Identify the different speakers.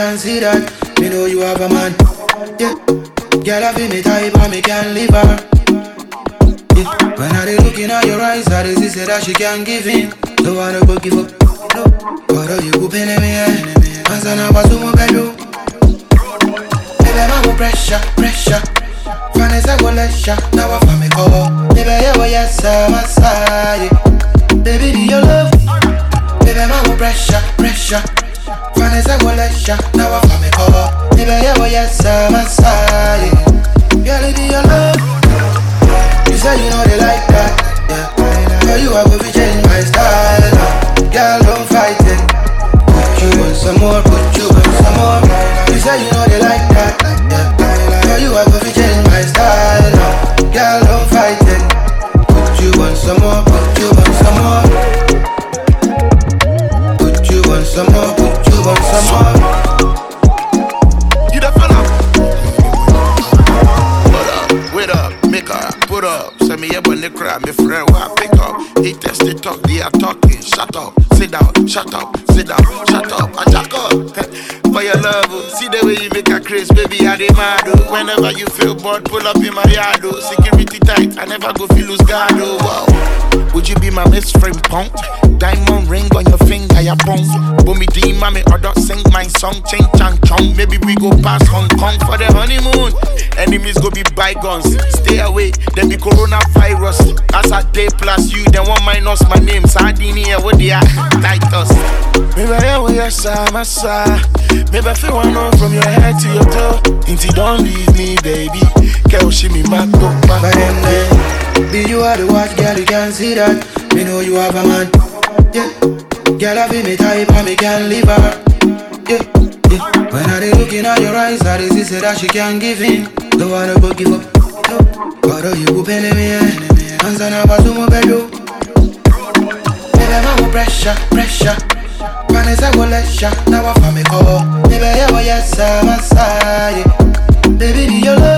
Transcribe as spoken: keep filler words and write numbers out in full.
Speaker 1: can see that. Me know you have a man. Yeah, girl, I feel me type, but me can't leave her. Yeah, when I dey looking at your eyes, I dey see that she can't give in. Don't wanna go give up. No, but you go pay me, eh? Answer now, but you won't do. Baby, I go pressure, pressure. Vanessa go let ya, now I find me call. Baby, yeah, well, yes, I'm a side. Baby, do you love me? Baby, I go pressure, pressure. Vanessa go let ya, now I find me call. Baby, yeah, well, yes, I'm a side. Girl, do you love me? You say you know they like that, yeah. Girl, you are going to change my style, no. Girl, don't fight it. Put you on some more, put you on some more. You say you know they like that, yeah. Girl, you are going to change my style, no. Girl, don't fight it. Put you on some more, put you on some more. Put you on some more, put you on some more.
Speaker 2: You the fella. Put up, wait up, make up, put up. Send me up on the crowd, my friend, why pick up. He test they talk, they are talking. Shut up, sit down, shut up, sit down, shut up, I jack up. For your love, see the way you make a craze, baby, I demand. Whenever you feel bored, pull up in my yard. Security tight, I never go feel lose guard. Wow. Would you be my best friend, punk? Diamond ring on your finger, ya punk. But me dream, mommy, or don't sing my song, ching chang chong. Maybe we go past Hong Kong for the honeymoon. Enemies go be bygones, stay away. Then be coronavirus. As a day plus you, then one minus my name. Sardinia, what they are, like us. Maybe I will your side, my side. Maybe I feel one on from your head to your toe. Until don't leave me, baby. Girl, she me back up, back
Speaker 1: But then, then, be you are the watch, girl, you can see that. Me know you have a man. Yeah, girl, I feel me type, but me can't leave her. Yeah, yeah. When I dey looking at your eyes, I dey see that she can't give in. Don't wanna go give up. No, but you go pay me, eh? Answer now, but you won't do. Baby, I go pressure, pressure. Vanessa go let ya, now I find me call. Baby, yeah, well, yes, I'm a side. Baby, do you love?